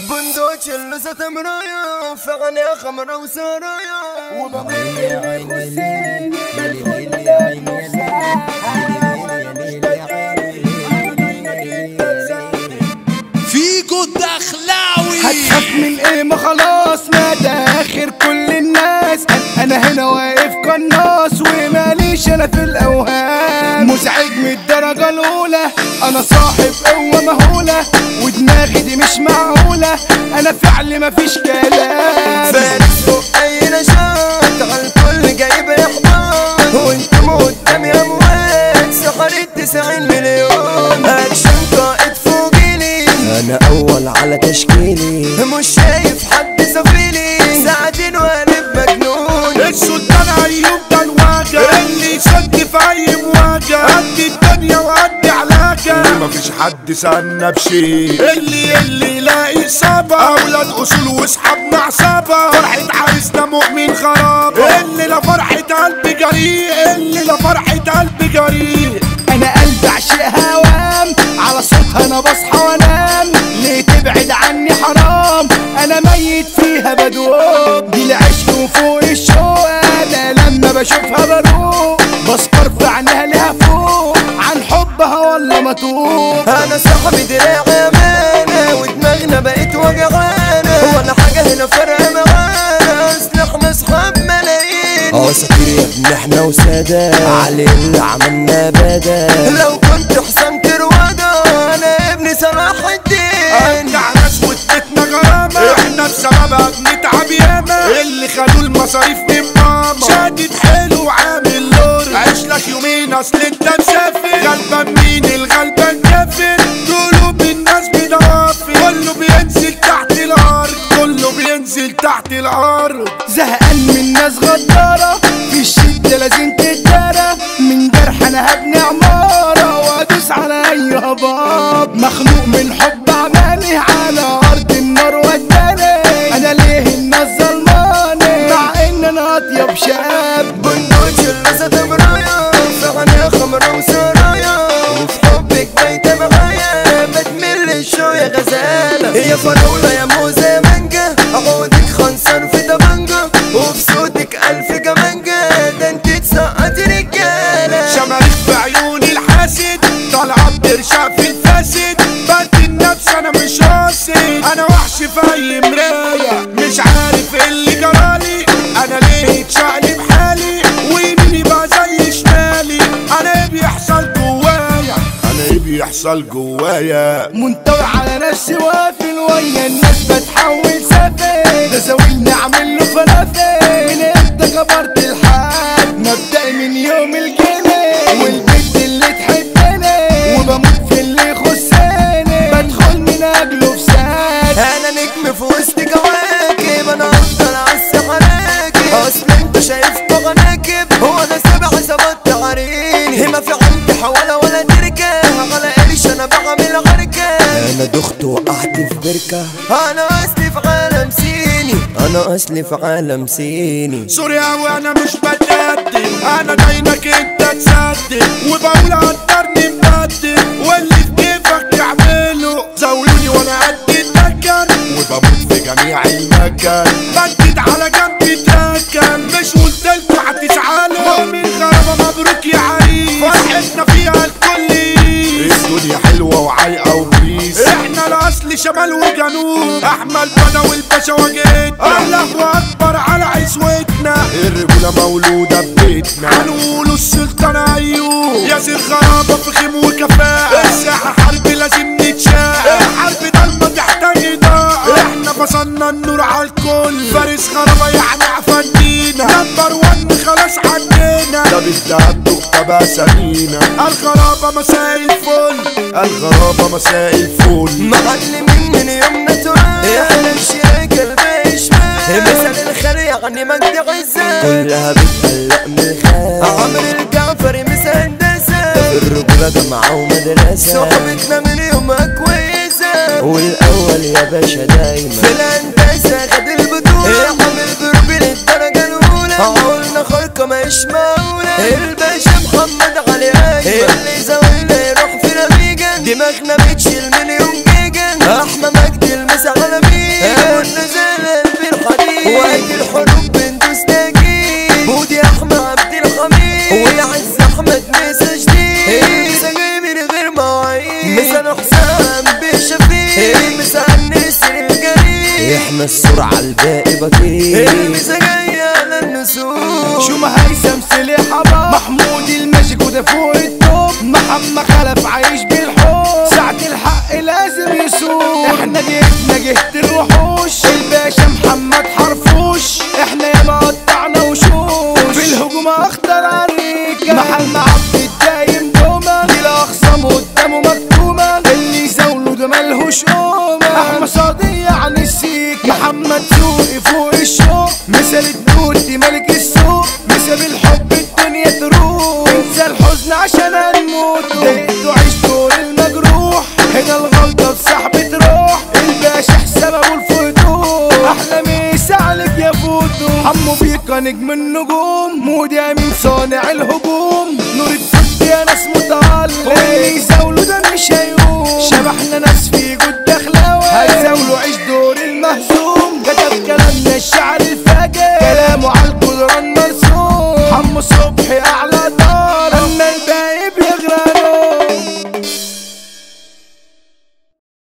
بندوج اللسة مرايا فغني خمرة وسرايا فيكو الدخلاوي. هتخاف من ايه؟ ما خلاص ما ده اخر كل الناس. انا هنا واقف قناص وماليش انا في الاوهام. مزعج من الدرجة الاولى، انا صاحب قوة مهولة ودماغي دي مش معقولة. انا فعل مفيش كلام، فارس فوق اي نشاط على الكل جايب احباط. وانتم قدامي اموات سحرت 90 مليون. اكشن قائد فوقيلي، انا اول على تشكيلي، مش شايف حد سفيلي. ساعتين وقلب مجنون. السلطان ايوب ده الواجع اللي يشد في اي مواجهة. قد الدنيا وقد علاجة ومفيش حد سألنا بشيء. اللي يلاقي إصابة أولاد أصول وأصحابنا عصابة. فرحة عريسنا مؤمن خرابة. اللي لا فرحة قلبي جريء، اللي لا فرحة قلبي جريء. انا قلبي عشق هوام، على صوتها انا بصحى وانام. ليه تبعد عني حرام؟ انا ميت فيها بدوب. دي العشق وفوق الشوق، انا لما بشوفها بروق. بسكر في عينها ليها فوق، عن حبها والله ما توب. انا صاحبي دراعي امانة ودماغنا بقت وجعانة. ولا حاجة هنا فارقة معانا، اصل احنا اصحاب ملايين. اساطير يا ابني احنا وسادة، علي اللي عملنا بدل. لو كنت حسام تروادة انا ابن صلاح الدين. ارجع ناس وادتنا غرامة، احنا بسببها بنتعب ياما. اللي خدوا المصاريف من ماما، شادد حلو وعامل لور. عيش لك يومين اصل انت مسافر. غلبان مين؟ الغلبان كافر. قلوب الناس بضوافر، كله بينزل تحت الارض، كله بينزل تحت الارض. زهقان من ناس غدارة، في الشدة لازم تتدارى. من جرح انا هبني عمارة وادوس على اي هباب. مخنوق من حب عمالي على ارض النار وداني. انا ليه الناس ظلماني مع ان انا اطيب شاب؟ بندوج اللسة مرايا فغني خمرة وسرايا. وفي حبك بايتة معايا بتمل الشو يا غزالة. يا فراولة يا موزة مانجا، عودك خنصر في طبنجة. وفي صوتك ألف كمانجة، ده انت تسقط رجالة. شماريخ في عيوني الحاسد، طالعة بترشق في الفاسد. بدي النفس انا مش قاصد، انا وحش في اي مراية. مش عارف ايه اللي جرالي، انا ليه اتشقلب حالي. ويميني بقى زي شمالي، انا ايه بيحصل جوايا، انا ايه بيحصل جوايا. منطوي على نفسي وافل ويا الناس بتحول سافل. ده زاويني اعمل له فلافل، من امتى كبرت الحال؟ مبدئي من يوم الجنيه، والبنت اللي تحبني وبموت في اللي يخصني. بدخل من اجله في ساعات. انا نجم في وسط كواكب، انا افضل عالسحراكب. اصل انت شايف بغناكب، هو انا سابع ظبطت عريني. ما في عندي حوالة ولا تركة، على قرش انا بعمل غركة. انا دخت وقعت في بركة. انا اصلي في عالم صيني، انا اصلي في عالم صيني. سورياوي انا مش بتقدم، انا دايمك انت تصدق. وبقول قدرني مبدل، واللي في كيفك تعمله. زولوني وانا قد الدكن، وبموت في جميع المكان. بدد على جنبي تركن، مش قلتلكوا هتزعلوا. من غرابة مبروك يا عريس، فرحتنا فيها الكل. الدنيا حلوة وعايقة وبيس، احنا الاصل شمال وجنوب. احمد بدوي الباشا واجهتنا، الله اكبر على عزوتنا. الرجولة مولودة ببيتنا، هنقولوا السلطان ايوب. ياسر خرابة في خيم وكفاءة، الساحة حرب لازم نتشاق. الحرب ضلمة تحتاج اضاءة، احنا فصلنا النور على الكل. فارس خرابة يعني عفندينا، نمبر 1 خلاص عدينا. ده بالدهب تكتب اسامينا. الخرابة مساء الفل، الغرابة مساء الفل. معلمين من يومنا تراب، احنا الشياكة الباقي شمال. مثل الخير يعني مجد عزة، كلها بتقلق من الخير. عمرو الجعفري مثل هندسة، الرجولة جامعة ومدرسة. صحبتنا من يومها كويسة، والاول يا باشا دايما في الهندسة خد البطولة. عامل ضرب للدرجة الأولى، عقولنا خارقة مش معقولة. الباشا محمد علي أيمن، اللي زاوينا يروح في نميجا. دماغنا بتشيل مليون جيجا، احنا مجد المسا على مين. احنا السرعة الباقي بطيء. الميزة جاية للنسوق. شو ما هيثم سليح حبا محمود الماجيك وده فوق التوب. محمد خلف عايش بالحب ساعة الحق لازم يسوق. احنا جهة الوحوش الباشا محمد حرفوش. احنا ياما قطعنا وشوش في الهجوم اخطر عريكة. محل عبد الدايم دوما دي الاخصام قدامه مكتومة. اللي زاوله ده ملهوش قومة. احمد صادية عن السيكة. محمد سوقي فوق الشوق. مثل الدود ملك السوق. مثل الحب الدنيا تروح. انسى الحزن عشان هنموت. ضايقته عشته للمجروح. هنا الغلطة بسحبة روح. الباشا حسابه والفتوح. احلى مسا عليك يا فوتو. حمو بيكا نجم النجوم. مودي امين صانع الهجوم. نور الفت يا ناس متعلق. واللي يزاوله ده مش هيقوم. شبحنا ناس في جود دخلاوي. هيزاوله عيش دور المهزوم. كتب كلامنا الشعر الفاجر. كلامه على الجدران مرسوم. حمو صبحي